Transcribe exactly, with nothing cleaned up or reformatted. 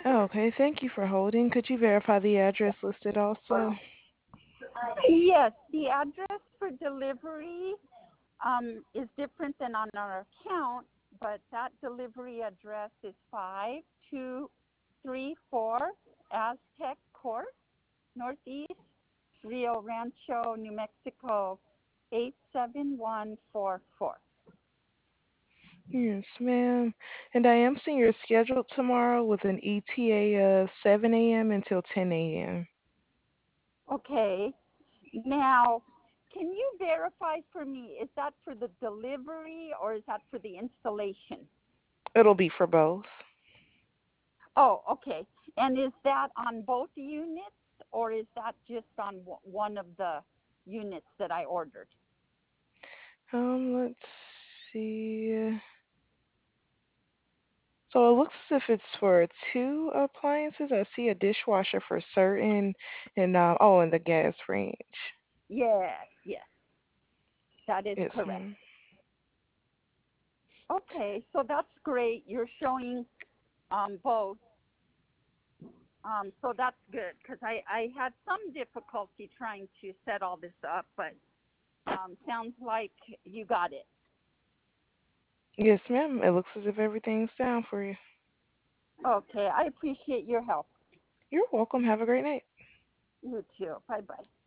Oh, okay, thank you for holding. Could you verify the address listed also? Yes, the address for delivery um, is different than on our account, but that delivery address is five two three four Aztec Court, Northeast, Rio Rancho, New Mexico, eight seven one four four. Yes, ma'am. And I am seeing you're scheduled tomorrow with an E T A of seven a m until ten a m. Okay. Now, can you verify for me, is that for the delivery or is that for the installation? It'll be for both. Oh, okay. And is that on both units or is that just on one of the units that I ordered? Um, let's see. So it looks as if it's for two appliances. I see a dishwasher for certain, and uh, oh, and the gas range. Yes, yes, that is Yes, correct. ma'am. Okay, so that's great. You're showing um, both. Um, so that's good because I, I had some difficulty trying to set all this up, but um, sounds like you got it. Yes, ma'am. It looks as if everything's down for you. Okay, I appreciate your help. You're welcome. Have a great night. You too. Bye bye.